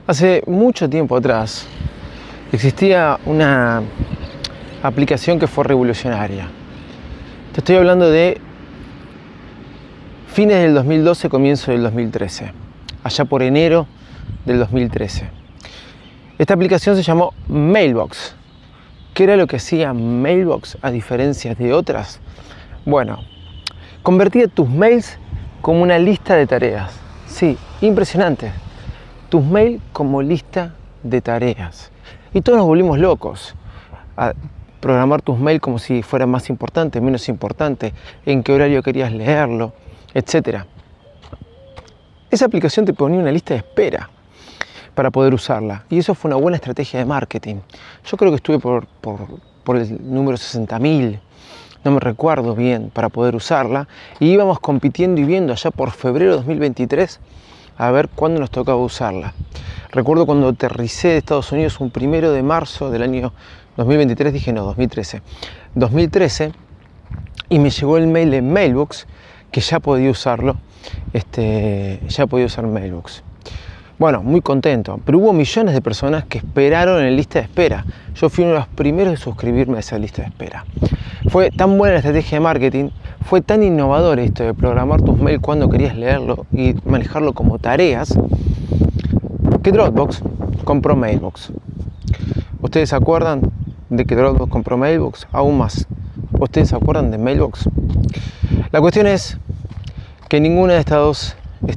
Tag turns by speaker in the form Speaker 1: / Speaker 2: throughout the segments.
Speaker 1: Hace mucho tiempo atrás existía una aplicación que fue revolucionaria. Te estoy hablando de fines del 2012, comienzo del 2013, allá por enero del 2013. Esta aplicación se llamó Mailbox. ¿Qué era lo que hacía Mailbox a diferencia de otras? Bueno, convertía tus mails como una lista de tareas. Sí, impresionante. Tus mails como lista de tareas. Y todos nos volvimos locos a programar tus mails como si fuera más importante, menos importante, en qué horario querías leerlo, etc. Esa aplicación te ponía una lista de espera para poder usarla. Y eso fue una buena estrategia de marketing. Yo creo que estuve por el número 60.000, no me recuerdo bien, para poder usarla. Y íbamos compitiendo y viendo allá por febrero de 2023 a ver cuándo nos tocaba usarla. Recuerdo cuando aterricé de Estados Unidos un 1 de marzo del año 2023, dije no, 2013, y me llegó el mail de Mailbox que ya podía usarlo, ya podía usar Mailbox. Bueno, muy contento, pero hubo millones de personas que esperaron en lista de espera. Yo fui uno de los primeros en suscribirme a esa lista de espera. Fue tan buena la estrategia de marketing, fue tan innovador esto de programar tus mails cuando querías leerlo y manejarlo como tareas, que Dropbox compró Mailbox. ¿Ustedes se acuerdan de que Dropbox compró Mailbox? Aún más. ¿Ustedes se acuerdan de Mailbox? La cuestión es que ninguna de estas dos,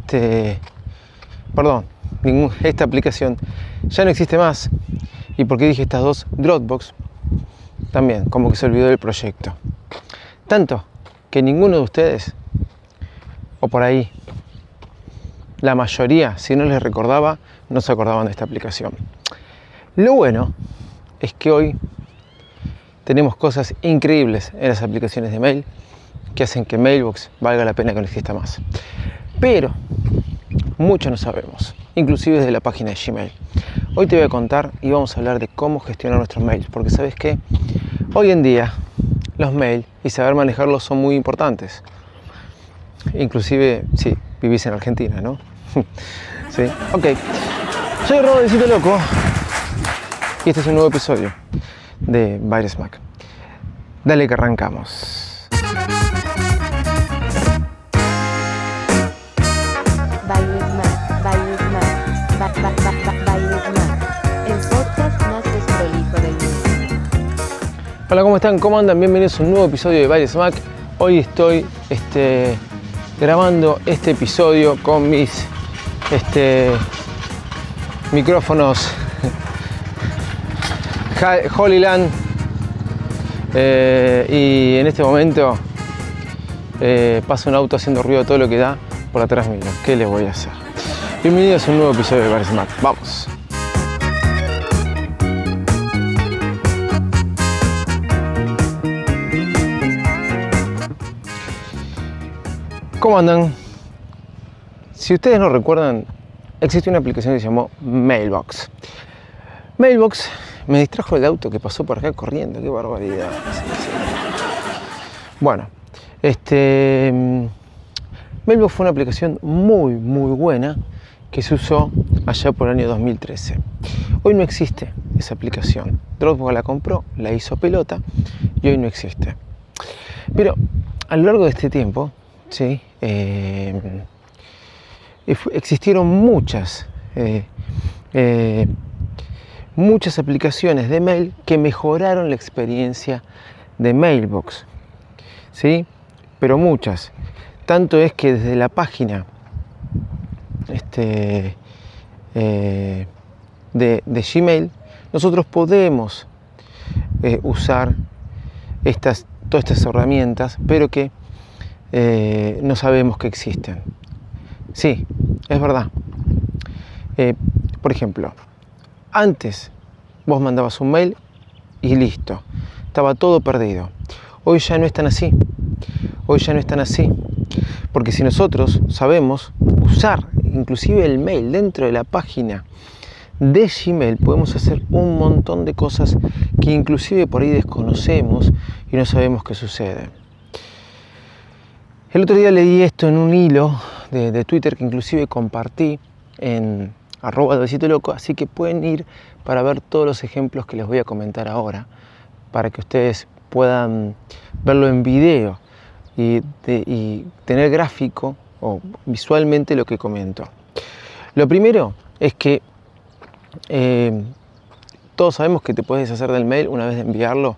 Speaker 1: esta aplicación ya no existe más. ¿Y por qué dije estas dos? Dropbox también, como que se olvidó del proyecto. Tanto que ninguno de ustedes, o por ahí, la mayoría, si no les recordaba, no se acordaban de esta aplicación. Lo bueno es que hoy tenemos cosas increíbles en las aplicaciones de mail que hacen que Mailbox valga la pena que no exista más. Pero mucho no sabemos, inclusive desde la página de Gmail. Hoy te voy a contar y vamos a hablar de cómo gestionar nuestros mails, porque sabes que hoy en día los mails y saber manejarlos son muy importantes. Inclusive, si vivís en Argentina, ¿no? Sí, ok. Soy Robert Loco y este es un nuevo episodio de Virus Mac. Dale que arrancamos. Hola, ¿cómo están? ¿Cómo andan? Bienvenidos a un nuevo episodio de Virus Mac. Hoy estoy grabando este episodio con mis micrófonos Holyland y en este momento pasa un auto haciendo ruido todo lo que da por atrás mío. ¿Qué les voy a hacer? Bienvenidos a un nuevo episodio de Virus Mac. ¡Vamos! ¿Cómo andan? Si ustedes no recuerdan, existe una aplicación que se llamó Mailbox. Mailbox me distrajo el auto que pasó por acá corriendo, qué barbaridad. Bueno, Mailbox fue una aplicación muy buena que se usó allá por el año 2013. Hoy no existe esa aplicación. Dropbox la compró, la hizo pelota y hoy no existe. Pero a lo largo de este tiempo, sí, existieron muchas aplicaciones de mail que mejoraron la experiencia de Mailbox, ¿sí? Pero muchas. Tanto es que desde la página de Gmail nosotros podemos usar todas estas herramientas, pero que no sabemos que existen. Sí, es verdad. Por ejemplo, antes vos mandabas un mail y listo, estaba todo perdido. Hoy ya no es tan así. Porque si nosotros sabemos usar inclusive el mail dentro de la página de Gmail, podemos hacer un montón de cosas que inclusive por ahí desconocemos y no sabemos qué sucede. El otro día leí esto en un hilo de Twitter que inclusive compartí en @besitoloco, así que pueden ir para ver todos los ejemplos que les voy a comentar ahora, para que ustedes puedan verlo en video y tener gráfico o visualmente lo que comento. Lo primero es que todos sabemos que te puedes deshacer del mail una vez de enviarlo.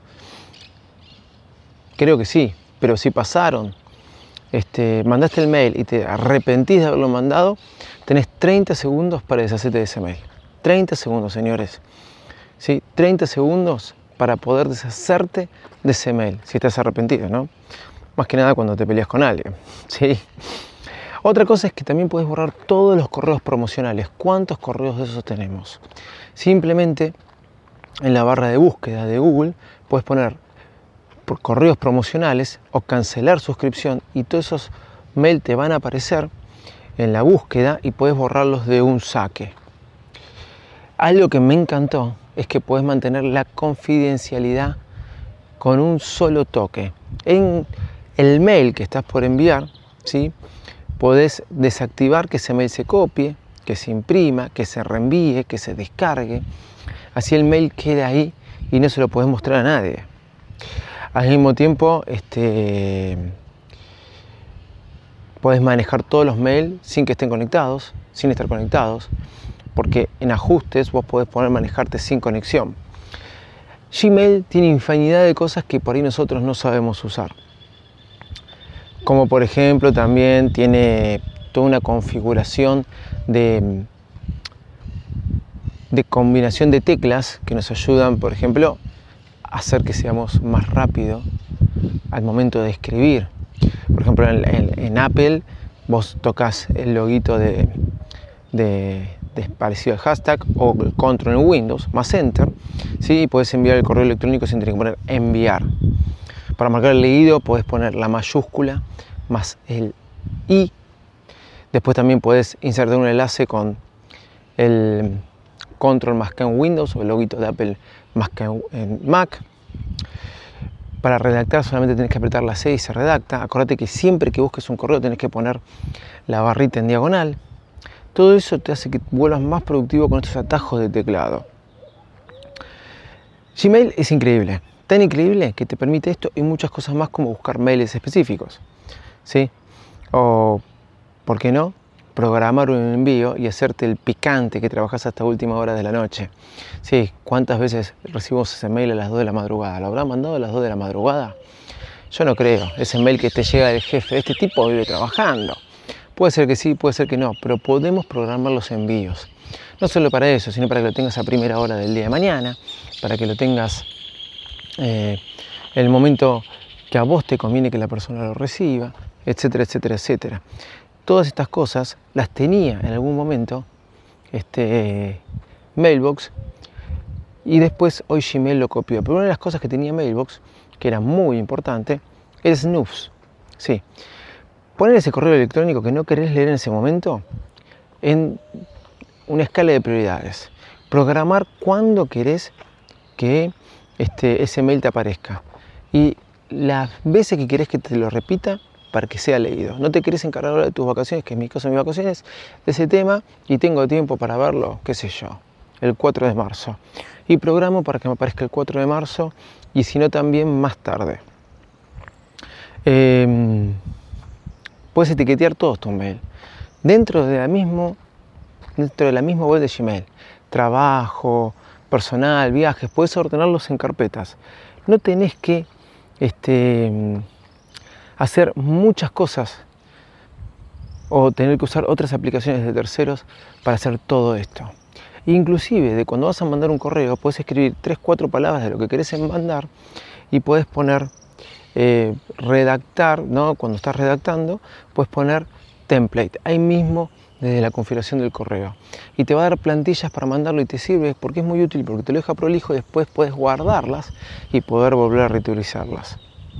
Speaker 1: Creo que sí, pero si pasaron, mandaste el mail y te arrepentís de haberlo mandado, tenés 30 segundos para deshacerte de ese mail. 30 segundos, señores. ¿Sí? 30 segundos para poder deshacerte de ese mail, si estás arrepentido, ¿no? Más que nada cuando te peleas con alguien, ¿sí? Otra cosa es que también puedes borrar todos los correos promocionales. ¿Cuántos correos de esos tenemos? Simplemente en la barra de búsqueda de Google puedes poner por correos promocionales o cancelar suscripción y todos esos mails te van a aparecer en la búsqueda y puedes borrarlos de un saque. Algo que me encantó es que puedes mantener la confidencialidad con un solo toque. En el mail que estás por enviar, ¿sí? Podés desactivar que ese mail se copie, que se imprima, que se reenvíe, que se descargue. Así el mail queda ahí y no se lo podés mostrar a nadie. Al mismo tiempo, podés manejar todos los mails sin que estén conectados, sin estar conectados, porque en ajustes vos podés poner manejarte sin conexión. Gmail tiene infinidad de cosas que por ahí nosotros no sabemos usar. Como por ejemplo también tiene toda una configuración de combinación de teclas que nos ayudan, por ejemplo, a hacer que seamos más rápido al momento de escribir. Por ejemplo, en Apple vos tocas el loguito de parecido al hashtag o el control en Windows más Enter, ¿sí? Y podés enviar el correo electrónico sin tener que poner enviar. Para marcar el leído podés poner la mayúscula más el I. Después también podés insertar un enlace con el control más K en Windows o el loguito de Apple más K en Mac. Para redactar solamente tenés que apretar la C y se redacta. Acordate que siempre que busques un correo tenés que poner la barrita en diagonal. Todo eso te hace que vuelvas más productivo con estos atajos de teclado. Gmail es increíble, tan increíble que te permite esto y muchas cosas más, como buscar mails específicos, ¿sí? O, ¿por qué no?, programar un envío y hacerte el picante que trabajas hasta última hora de la noche. Sí, ¿cuántas veces recibimos ese mail a las 2 de la madrugada? ¿Lo habrán mandado a las 2 de la madrugada? Yo no creo. Ese mail que te llega del jefe, este tipo vive trabajando. Puede ser que sí, puede ser que no, pero podemos programar los envíos. No solo para eso, sino para que lo tengas a primera hora del día de mañana, para que lo tengas en el momento que a vos te conviene que la persona lo reciba, etcétera, etcétera, etcétera. Todas estas cosas las tenía en algún momento Mailbox, y después hoy Gmail lo copió. Pero una de las cosas que tenía Mailbox, que era muy importante, es snooze. Sí. Poner ese correo electrónico que no querés leer en ese momento en una escala de prioridades. Programar cuándo querés que ese mail te aparezca. Y las veces que querés que te lo repita para que sea leído. No te querés encargar ahora de tus vacaciones, que en mi caso mis vacaciones, de ese tema, y tengo tiempo para verlo, qué sé yo, el 4 de marzo. Y programo para que me aparezca el 4 de marzo, y si no también más tarde. Puedes etiquetar todos tus mails dentro de la misma web de Gmail. Trabajo, personal, viajes, puedes ordenarlos en carpetas. No tenés que hacer muchas cosas o tener que usar otras aplicaciones de terceros para hacer todo esto. Inclusive, de cuando vas a mandar un correo, puedes escribir 3-4 palabras de lo que querés mandar y puedes poner redactar, ¿no? Cuando estás redactando, puedes poner template ahí mismo desde la configuración del correo, y te va a dar plantillas para mandarlo, y te sirve porque es muy útil, porque te lo deja prolijo y después puedes guardarlas y poder volver a reutilizarlas.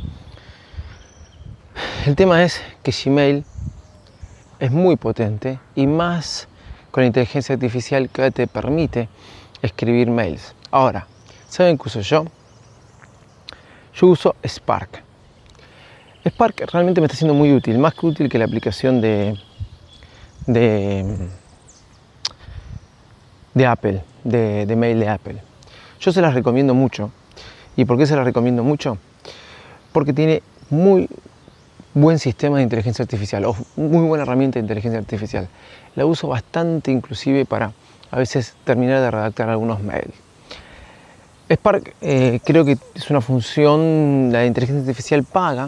Speaker 1: El tema es que Gmail es muy potente, y más con la inteligencia artificial que te permite escribir mails. Ahora, ¿saben qué uso yo? Yo uso Spark. Spark realmente me está siendo muy útil, más que útil que la aplicación de de Apple, de mail de Apple. Yo se las recomiendo mucho. ¿Y por qué se las recomiendo mucho? Porque tiene muy buen sistema de inteligencia artificial, o muy buena herramienta de inteligencia artificial. La uso bastante inclusive para a veces terminar de redactar algunos mails. Spark creo que es una función, la inteligencia artificial paga,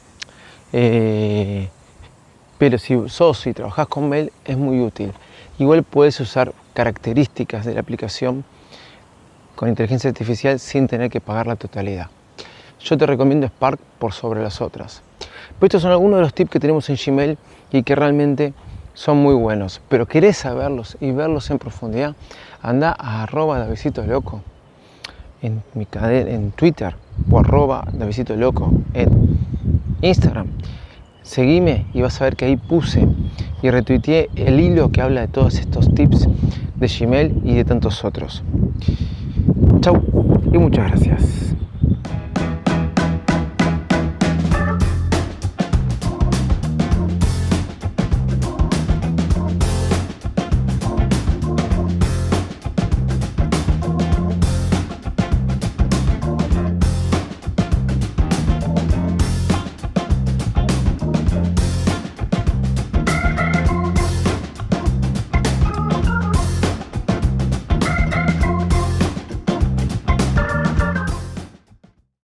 Speaker 1: pero si trabajas con mail es muy útil. Igual puedes usar características de la aplicación con inteligencia artificial sin tener que pagar la totalidad. Yo te recomiendo Spark por sobre las otras. Pero estos son algunos de los tips que tenemos en Gmail y que realmente son muy buenos. Pero querés saberlos y verlos en profundidad, anda a @davidcitoloco en Twitter o @davidcitoloco en Instagram. Seguime y vas a ver que ahí puse y retuiteé el hilo que habla de todos estos tips de Gmail y de tantos otros. Chau y muchas gracias.